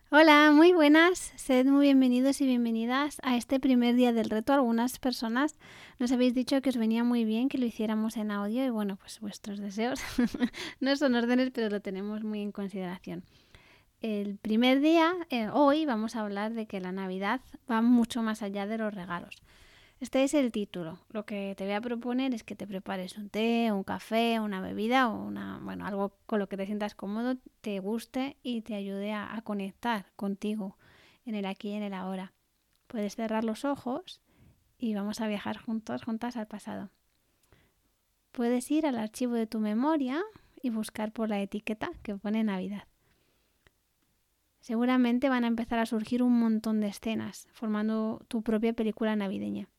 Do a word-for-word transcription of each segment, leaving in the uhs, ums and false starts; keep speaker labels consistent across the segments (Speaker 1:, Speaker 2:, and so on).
Speaker 1: Hola, muy buenas. Sed muy bienvenidos y bienvenidas a este primer día del reto. Algunas personas nos habéis dicho que os venía muy bien que lo hiciéramos en audio y bueno, pues vuestros deseos no son órdenes, pero lo tenemos muy en consideración. El primer día, eh, hoy, vamos a hablar de que la Navidad va mucho más allá de los regalos. Este es el título. Lo que te voy a proponer es que te prepares un té, un café, una bebida o una, bueno, algo con lo que te sientas cómodo, te guste y te ayude a, a conectar contigo en el aquí y en el ahora. Puedes cerrar los ojos y vamos a viajar juntos, juntas al pasado. Puedes ir al archivo de tu memoria y buscar por la etiqueta que pone Navidad. Seguramente van a empezar a surgir un montón de escenas, formando tu propia película navideña.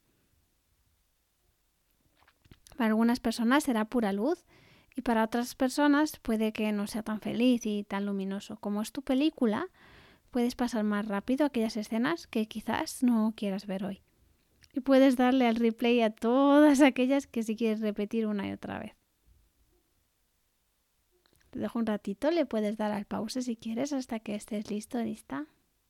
Speaker 1: Para algunas personas será pura luz y para otras personas puede que no sea tan feliz y tan luminoso. Como es tu película, puedes pasar más rápido aquellas escenas que quizás no quieras ver hoy. Y puedes darle al replay a todas aquellas que sí quieres repetir una y otra vez. Te dejo un ratito, le puedes dar al pause si quieres hasta que estés listo, lista.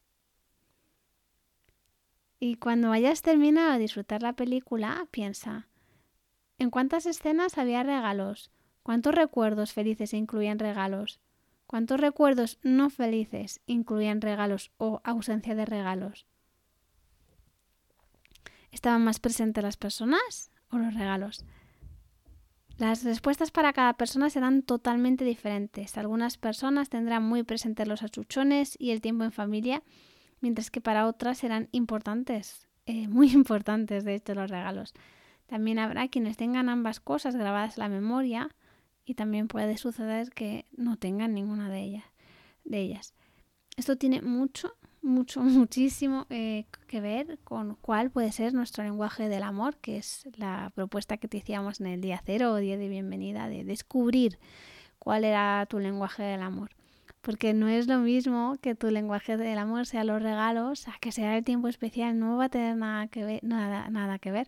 Speaker 1: Y cuando hayas terminado de disfrutar la película, piensa, ¿en cuántas escenas había regalos? ¿Cuántos recuerdos felices incluían regalos? ¿Cuántos recuerdos no felices incluían regalos o ausencia de regalos? ¿Estaban más presentes las personas o los regalos? Las respuestas para cada persona serán totalmente diferentes. Algunas personas tendrán muy presentes los achuchones y el tiempo en familia, mientras que para otras serán importantes, eh, muy importantes de hecho los regalos. También habrá quienes tengan ambas cosas grabadas en la memoria y también puede suceder que no tengan ninguna de ellas. De ellas. Esto tiene mucho, mucho, muchísimo eh, que ver con cuál puede ser nuestro lenguaje del amor, que es la propuesta que te hacíamos en el día cero o día de bienvenida, de descubrir cuál era tu lenguaje del amor. Porque no es lo mismo que tu lenguaje del amor sea los regalos, a que sea el tiempo especial, no va a tener nada que ver, nada, nada que ver.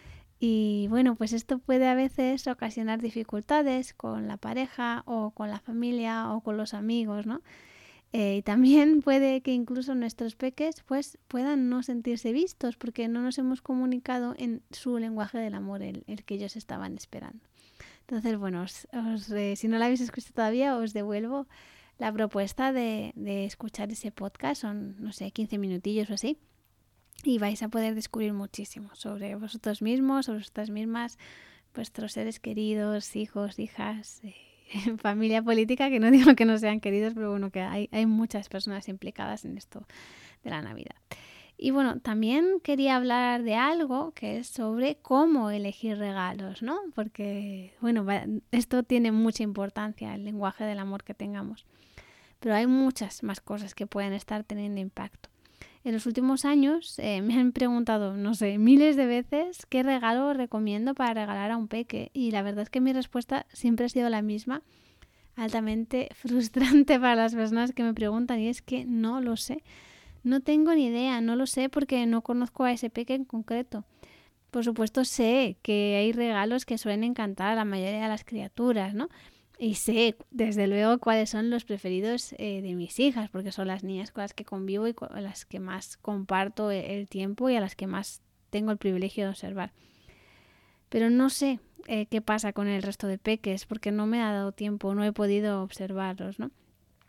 Speaker 1: Y bueno, pues esto puede a veces ocasionar dificultades con la pareja o con la familia o con los amigos, ¿no? Eh, y también puede que incluso nuestros peques pues puedan no sentirse vistos porque no nos hemos comunicado en su lenguaje del amor, el, el que ellos estaban esperando. Entonces, bueno, os, os, eh, si no la habéis escuchado todavía, os devuelvo la propuesta de, de escuchar ese podcast. Son, no sé, quince minutillos o así. Y vais a poder descubrir muchísimo sobre vosotros mismos, sobre vosotras mismas, vuestros seres queridos, hijos, hijas, eh, familia política, que no digo que no sean queridos, pero bueno, que hay, hay muchas personas implicadas en esto de la Navidad. Y bueno, también quería hablar de algo que es sobre cómo elegir regalos, ¿no? Porque, bueno, esto tiene mucha importancia, el lenguaje del amor que tengamos. Pero hay muchas más cosas que pueden estar teniendo impacto. En los últimos años eh, me han preguntado, no sé, miles de veces qué regalo recomiendo para regalar a un peque. Y la verdad es que mi respuesta siempre ha sido la misma, altamente frustrante para las personas que me preguntan, y es que no lo sé. No tengo ni idea, no lo sé porque no conozco a ese peque en concreto. Por supuesto sé que hay regalos que suelen encantar a la mayoría de las criaturas, ¿no? Y sé, desde luego, cuáles son los preferidos eh, de mis hijas, porque son las niñas con las que convivo y con las que más comparto el tiempo y a las que más tengo el privilegio de observar. Pero no sé eh, qué pasa con el resto de peques, porque no me ha dado tiempo, no he podido observarlos, ¿no?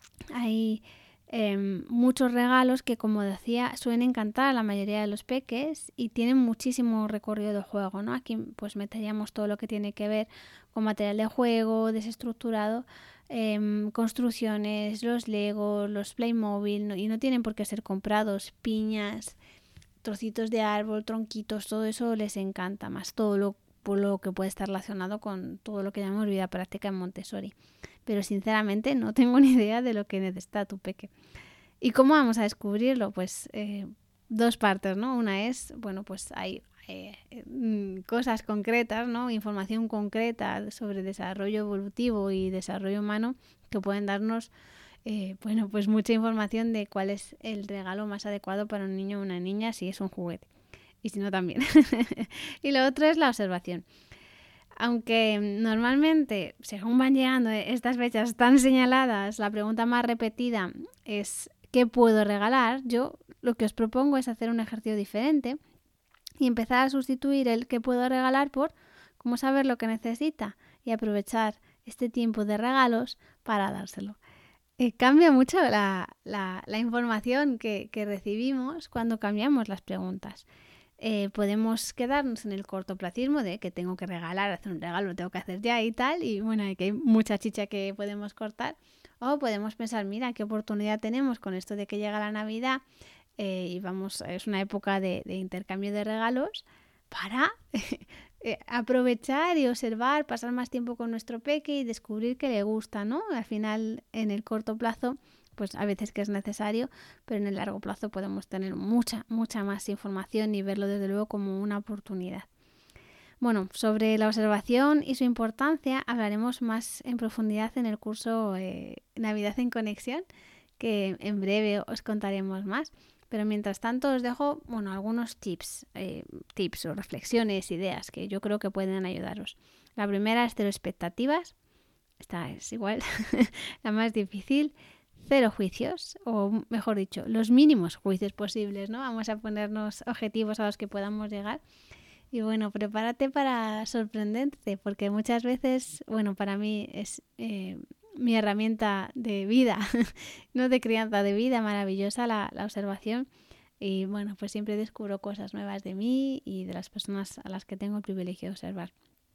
Speaker 1: Hay eh, muchos regalos que, como decía, suelen encantar a la mayoría de los peques y tienen muchísimo recorrido de juego, ¿no? Aquí pues meteríamos todo lo que tiene que ver con material de juego, desestructurado, eh, construcciones, los Legos, los Playmobil, ¿no? Y no tienen por qué ser comprados, piñas, trocitos de árbol, tronquitos, todo eso les encanta, más todo lo, por lo que puede estar relacionado con todo lo que llamamos vida práctica en Montessori. Pero sinceramente no tengo ni idea de lo que necesita tu peque. ¿Y cómo vamos a descubrirlo? Pues eh, dos partes, ¿no? Una es, bueno, pues hay eh, cosas concretas, ¿no? Información concreta sobre desarrollo evolutivo y desarrollo humano que pueden darnos, eh, bueno, pues mucha información de cuál es el regalo más adecuado para un niño o una niña si es un juguete. Y si no, también. Y lo otro es la observación. Aunque normalmente, según van llegando estas fechas tan señaladas, la pregunta más repetida es qué puedo regalar, yo lo que os propongo es hacer un ejercicio diferente y empezar a sustituir el qué puedo regalar por cómo saber lo que necesita y aprovechar este tiempo de regalos para dárselo. Eh, cambia mucho la, la, la información que, que recibimos cuando cambiamos las preguntas. Eh, podemos quedarnos en el cortoplacismo de que tengo que regalar, hacer un regalo, lo tengo que hacer ya y tal, y bueno, que hay mucha chicha que podemos cortar. O podemos pensar, mira, qué oportunidad tenemos con esto de que llega la Navidad eh, y vamos, es una época de, de intercambio de regalos para eh, aprovechar y observar, pasar más tiempo con nuestro peque y descubrir que le gusta, ¿no? Al final, en el corto plazo, pues a veces que es necesario, pero en el largo plazo podemos tener mucha, mucha más información y verlo desde luego como una oportunidad. Bueno, sobre la observación y su importancia hablaremos más en profundidad en el curso eh, Navidad en Conexión, que en breve os contaremos más. Pero mientras tanto os dejo, bueno, algunos tips, eh, tips o reflexiones, ideas que yo creo que pueden ayudaros. La primera es cero expectativas. Esta es igual la más difícil. Cero juicios, o mejor dicho, los mínimos juicios posibles, ¿no? Vamos a ponernos objetivos a los que podamos llegar. Y bueno, prepárate para sorprenderte, porque muchas veces, bueno, para mí es eh, mi herramienta de vida, no de crianza, de vida maravillosa la, la observación. Y bueno, pues siempre descubro cosas nuevas de mí y de las personas a las que tengo el privilegio de observar.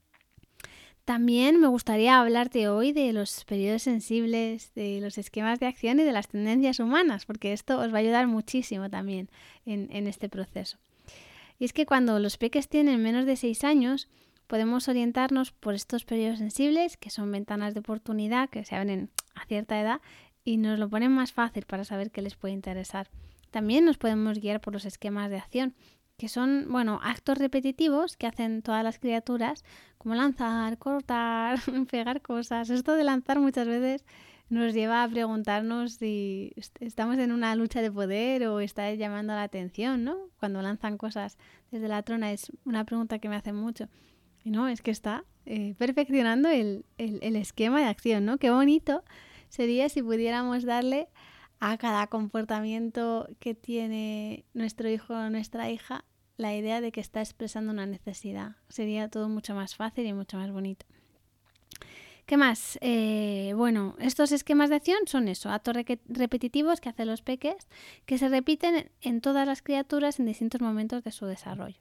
Speaker 1: También me gustaría hablarte hoy de los periodos sensibles, de los esquemas de acción y de las tendencias humanas, porque esto os va a ayudar muchísimo también en, en este proceso. Y es que cuando los peques tienen menos de seis años, podemos orientarnos por estos periodos sensibles, que son ventanas de oportunidad que se abren a cierta edad y nos lo ponen más fácil para saber qué les puede interesar. También nos podemos guiar por los esquemas de acción, que son, bueno, actos repetitivos que hacen todas las criaturas, como lanzar, cortar, pegar cosas. Esto de lanzar muchas veces nos lleva a preguntarnos si estamos en una lucha de poder o está llamando la atención, ¿no? Cuando lanzan cosas desde la trona es una pregunta que me hacen mucho. Y no, es que está eh, perfeccionando el, el, el esquema de acción, ¿no? Qué bonito sería si pudiéramos darle a cada comportamiento que tiene nuestro hijo o nuestra hija la idea de que está expresando una necesidad. Sería todo mucho más fácil y mucho más bonito. ¿Qué más? Eh, bueno, estos esquemas de acción son eso, actos re- repetitivos que hacen los peques, que se repiten en todas las criaturas en distintos momentos de su desarrollo.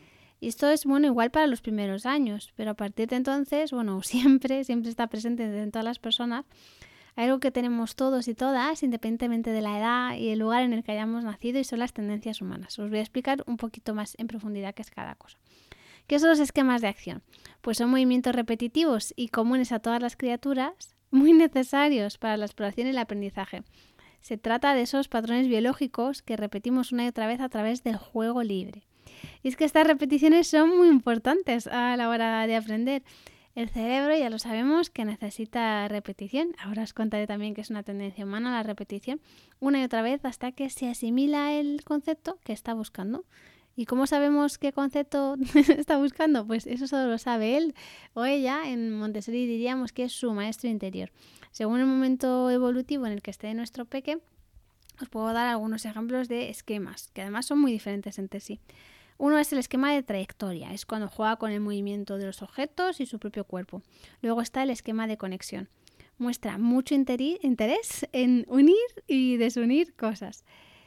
Speaker 1: Y esto es, bueno, igual para los primeros años, pero a partir de entonces, bueno, siempre, siempre está presente en todas las personas. Hay algo que tenemos todos y todas, independientemente de la edad y el lugar en el que hayamos nacido, y son las tendencias humanas. Os voy a explicar un poquito más en profundidad qué es cada cosa. ¿Qué son los esquemas de acción? Pues son movimientos repetitivos y comunes a todas las criaturas, muy necesarios para la exploración y el aprendizaje. Se trata de esos patrones biológicos que repetimos una y otra vez a través del juego libre. Y es que estas repeticiones son muy importantes a la hora de aprender. El cerebro ya lo sabemos que necesita repetición. Ahora os contaré también que es una tendencia humana la repetición, una y otra vez hasta que se asimila el concepto que está buscando. ¿Y cómo sabemos qué concepto está buscando? Pues eso solo lo sabe él o ella. En Montessori diríamos que es su maestro interior. Según el momento evolutivo en el que esté nuestro peque, os puedo dar algunos ejemplos de esquemas, que además son muy diferentes entre sí. Uno es el esquema de trayectoria, es cuando juega con el movimiento de los objetos y su propio cuerpo. Luego está el esquema de conexión. Muestra mucho interi- interés en unir y desunir cosas.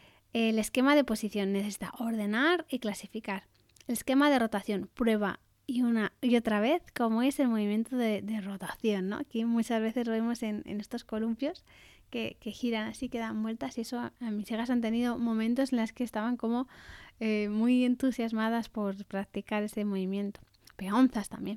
Speaker 1: El esquema de posición necesita ordenar y clasificar. El esquema de rotación, prueba y una y otra vez cómo es el movimiento de, de rotación, ¿no? Aquí muchas veces lo vemos en, en estos columpios que, que giran así, que dan vueltas, y eso a, a mis hijas han tenido momentos en los que estaban como eh, muy entusiasmadas por practicar ese movimiento. Peonzas también.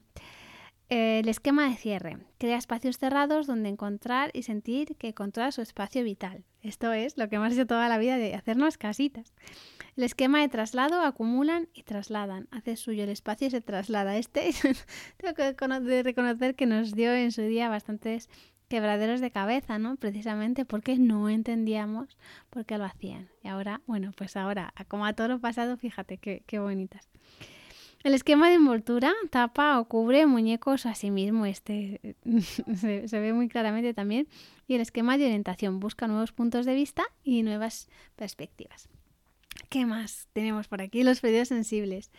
Speaker 1: Eh, el esquema de cierre. Crea espacios cerrados donde encontrar y sentir que controla su espacio vital. Esto es lo que hemos hecho toda la vida, de hacernos casitas. El esquema de traslado. Acumulan y trasladan. Hace suyo el espacio y se traslada. Este tengo que reconocer que nos dio en su día bastantes quebraderos de cabeza, ¿no? Precisamente porque no entendíamos por qué lo hacían. Y ahora, bueno, pues ahora, como a todo lo pasado, fíjate qué, qué bonitas. El esquema de envoltura tapa o cubre muñecos a sí mismo, este se, se ve muy claramente también. Y el esquema de orientación busca nuevos puntos de vista y nuevas perspectivas. ¿Qué más tenemos por aquí? Los pedidos sensibles.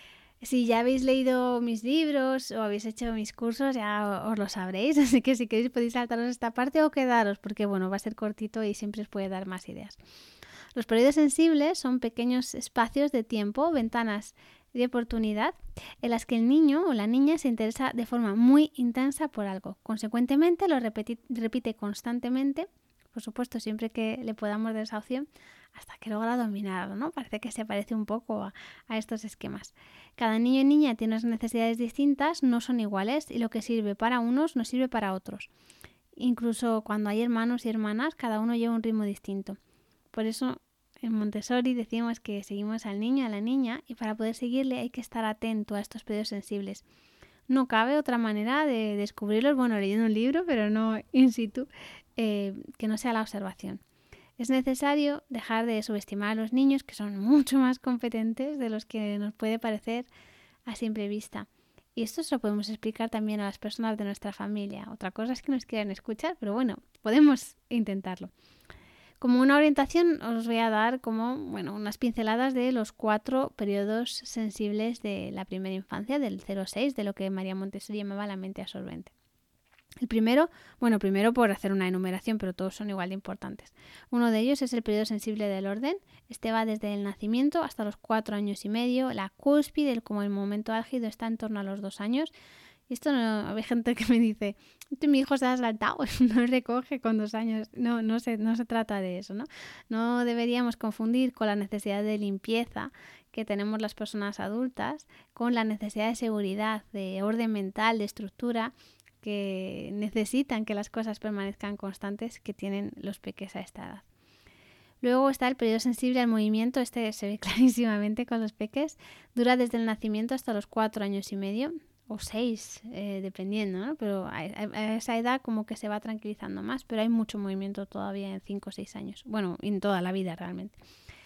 Speaker 1: Si ya habéis leído mis libros o habéis hecho mis cursos, ya os lo sabréis. Así que si queréis podéis saltaros esta parte o quedaros, porque bueno, va a ser cortito y siempre os puede dar más ideas. Los periodos sensibles son pequeños espacios de tiempo, ventanas de oportunidad, en las que el niño o la niña se interesa de forma muy intensa por algo. Consecuentemente, lo repeti- repite constantemente, por supuesto, siempre que le podamos dar esa opción, hasta que logra dominarlo, ¿no? Parece que se parece un poco a, a estos esquemas. Cada niño y niña tiene unas necesidades distintas, no son iguales, y lo que sirve para unos no sirve para otros. Incluso cuando hay hermanos y hermanas, cada uno lleva un ritmo distinto. Por eso, en Montessori decimos que seguimos al niño, a la niña, y para poder seguirle hay que estar atento a estos periodos sensibles. No cabe otra manera de descubrirlos, bueno, leyendo un libro, pero no in situ, eh, que no sea la observación. Es necesario dejar de subestimar a los niños, que son mucho más competentes de los que nos puede parecer a simple vista. Y esto se lo podemos explicar también a las personas de nuestra familia. Otra cosa es que nos quieran escuchar, pero bueno, podemos intentarlo. Como una orientación os voy a dar como, bueno, unas pinceladas de los cuatro periodos sensibles de la primera infancia, del cero a seis, de lo que María Montessori llamaba la mente absorbente. El primero, bueno, primero por hacer una enumeración, pero todos son igual de importantes. Uno de ellos es el periodo sensible del orden. Este va desde el nacimiento hasta los cuatro años y medio. La cúspide, como el momento álgido, está en torno a los dos años. Y esto no, hay gente que me dice, mi hijo se ha saltado, no recoge con dos años. No, no se, no se trata de eso, ¿no? No deberíamos confundir con la necesidad de limpieza que tenemos las personas adultas con la necesidad de seguridad, de orden mental, de estructura, que necesitan que las cosas permanezcan constantes, que tienen los peques a esta edad. Luego está el periodo sensible al movimiento, este se ve clarísimamente con los peques, dura desde el nacimiento hasta los cuatro años y medio, o seis, eh, dependiendo, ¿no? Pero a, a esa edad como que se va tranquilizando más, pero hay mucho movimiento todavía en cinco o seis años, bueno, en toda la vida realmente.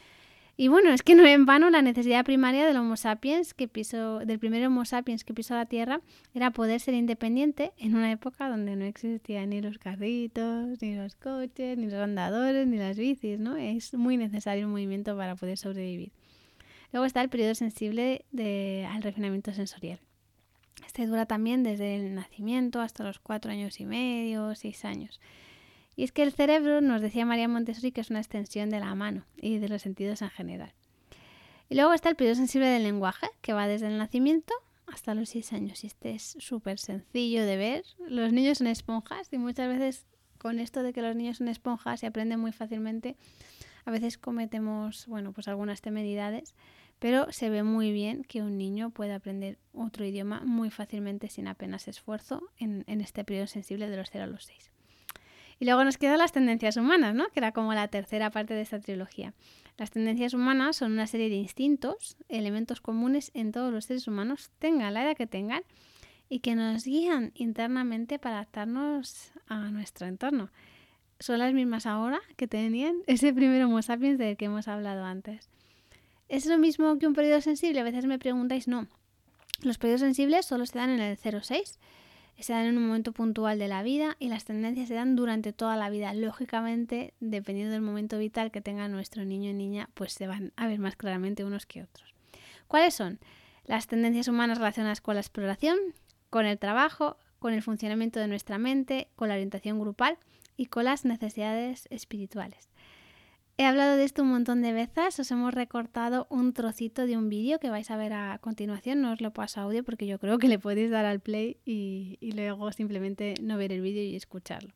Speaker 1: Y bueno, es que no en vano la necesidad primaria del Homo sapiens que pisó, del primer Homo sapiens que pisó la Tierra era poder ser independiente en una época donde no existían ni los carritos, ni los coches, ni los andadores, ni las bicis, ¿no? Es muy necesario un movimiento para poder sobrevivir. Luego está el periodo sensible de, al refinamiento sensorial. Este dura también desde el nacimiento hasta los cuatro años y medio, seis años. Y es que el cerebro, nos decía María Montessori, que es una extensión de la mano y de los sentidos en general. Y luego está el periodo sensible del lenguaje, que va desde el nacimiento hasta los seis años. Y este es súper sencillo de ver. Los niños son esponjas y muchas veces con esto de que los niños son esponjas y aprenden muy fácilmente, a veces cometemos, bueno, pues algunas temeridades, pero se ve muy bien que un niño puede aprender otro idioma muy fácilmente sin apenas esfuerzo en, en este periodo sensible de los cero a los seis. Y luego nos quedan las tendencias humanas, ¿no? Que era como la tercera parte de esta trilogía. Las tendencias humanas son una serie de instintos, elementos comunes en todos los seres humanos, tengan la edad que tengan, y que nos guían internamente para adaptarnos a nuestro entorno. Son las mismas ahora que tenían ese primer Homo sapiens del que hemos hablado antes. ¿Es lo mismo que un periodo sensible? A veces me preguntáis, no. Los periodos sensibles solo se dan en el cero a seis. Se dan en un momento puntual de la vida y las tendencias se dan durante toda la vida. Lógicamente, dependiendo del momento vital que tenga nuestro niño o niña, pues se van a ver más claramente unos que otros. ¿Cuáles son? Las tendencias humanas relacionadas con la exploración, con el trabajo, con el funcionamiento de nuestra mente, con la orientación grupal y con las necesidades espirituales. He hablado de esto un montón de veces, os hemos recortado un trocito de un vídeo que vais a ver a continuación, no os lo paso a audio porque yo creo que le podéis dar al play y, y luego simplemente no ver el vídeo y escucharlo.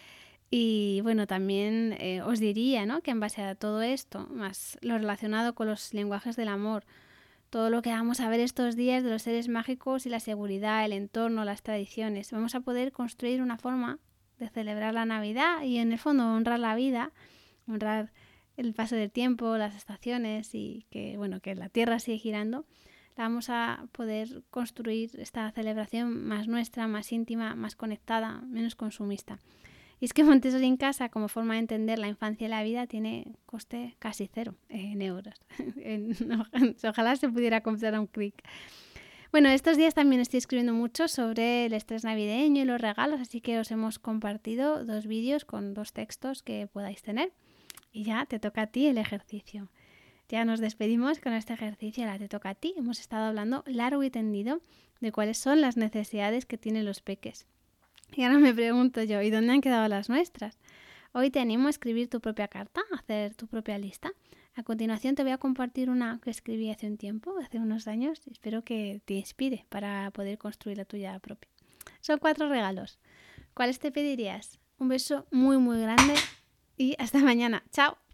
Speaker 1: Y bueno, también eh, os diría, ¿no?, que en base a todo esto, más lo relacionado con los lenguajes del amor, todo lo que vamos a ver estos días de los seres mágicos y la seguridad, el entorno, las tradiciones, vamos a poder construir una forma de celebrar la Navidad y en el fondo honrar la vida, honrar el paso del tiempo, las estaciones y que, bueno, que la Tierra sigue girando, la vamos a poder construir esta celebración más nuestra, más íntima, más conectada, menos consumista. Y es que Montessori en casa, como forma de entender la infancia y la vida, tiene coste casi cero en euros. Ojalá se pudiera comprar a un clic. Bueno, estos días también estoy escribiendo mucho sobre el estrés navideño y los regalos, así que os hemos compartido dos vídeos con dos textos que podáis tener. Y ya te toca a ti el ejercicio. Ya nos despedimos con este ejercicio, ahora te toca a ti. Hemos estado hablando largo y tendido de cuáles son las necesidades que tienen los peques. Y ahora me pregunto yo, ¿y dónde han quedado las nuestras? Hoy te animo a escribir tu propia carta, a hacer tu propia lista. A continuación te voy a compartir una que escribí hace un tiempo, hace unos años. Espero que te inspire para poder construir la tuya propia. Son cuatro regalos. ¿Cuáles te pedirías? Un beso muy muy grande y hasta mañana. ¡Chao!